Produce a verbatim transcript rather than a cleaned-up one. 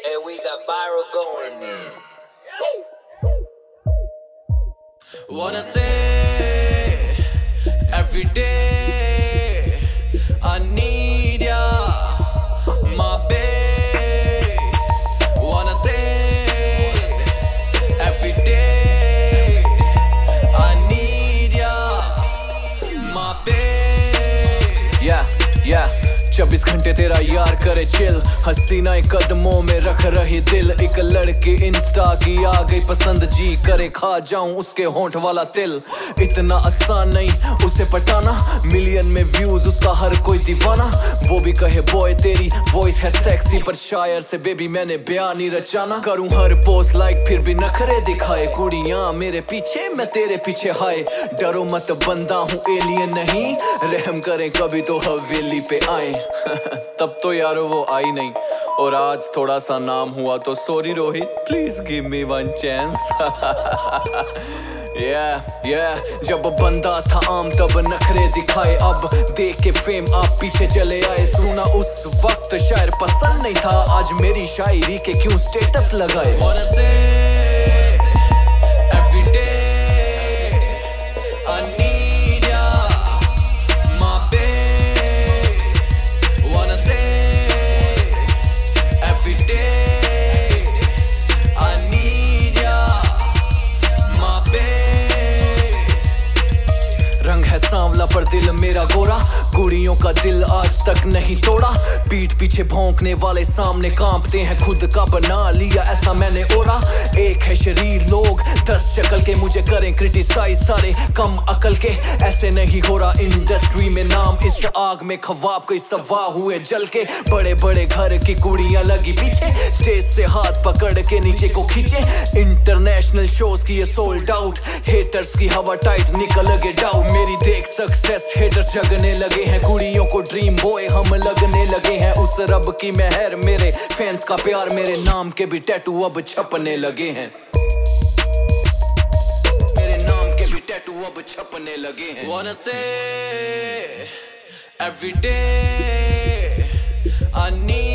Hey, we got viral going there. Wanna say every day I need ya, my babe. Wanna say every day I need ya, my babe. Yeah, yeah. चौबीस घंटे तेरा यार करे chill, हसीना कदमों में रख रही दिल। एक लड़के इंस्टा की आ गई पसंद, जी करे खा जाऊं उसके होंठ वाला तिल। इतना आसान नहीं उसे पटाना, मिलियन में व्यूज उसका हर कोई दीवाना। वो भी कहे बॉय तेरी वॉइस है सेक्सी, पर शायर से बेबी मैंने बयान ही रचाना। करूं हर पोस्ट लाइक फिर भी नखरे दिखाए, कुड़ियां मेरे पीछे मैं तेरे पीछे हाय। डरो मत बंदा हूं एलियन नहीं, रहम करें कभी तो हवेली पे आए। तब तो यारो वो आई नहीं, और आज थोड़ा सा नाम हुआ तो sorry Rohit, please give me one chance. Yeah, yeah, जब बंदा था आम तब नखरे दिखाए, अब देख के फेम आप पीछे चले आए। सुना उस वक्त शायर पसंद नहीं था, आज मेरी शायरी के क्यों स्टेटस लगाए। Wanna say every day I need ya, my babe. Wanna say every day I need ya, my babe. रंग है सांवला पर दिल मेरा गोरा, कुड़ियों का दिल आज तक नहीं तोड़ा। पीठ पीछे भौंकने वाले सामने कांपते हैं, खुद का बना लिया ऐसा मैंने ओरा। एक है शरीर लोग दस शक्ल के, मुझे करें क्रिटिसाइज सारे कम अकल के। ऐसे नहीं हो रहा इंडस्ट्री में नाम, इस आग में ख्वाब कई सवा हुए जल के। बड़े बड़े घर की कुड़ियां लगी पीछे, स्टेज से हाथ पकड़ के नीचे को खींचे। इंटरनेशनल शोज की ये सोल्ड आउट, हेटर्स की हवा टाइट निकल लगे डाउट। मेरी देख सक्सेस हेटर्स जगने लगे हैं, कुड़ियों को ड्रीम बॉय हम लगने लगे हैं। उस रब की मेहर मेरे फैंस का प्यार, मेरे नाम के भी टैटू अब छपने लगे हैं। मेरे नाम के भी टैटू अब छपने लगे हैं। Wanna say every day I need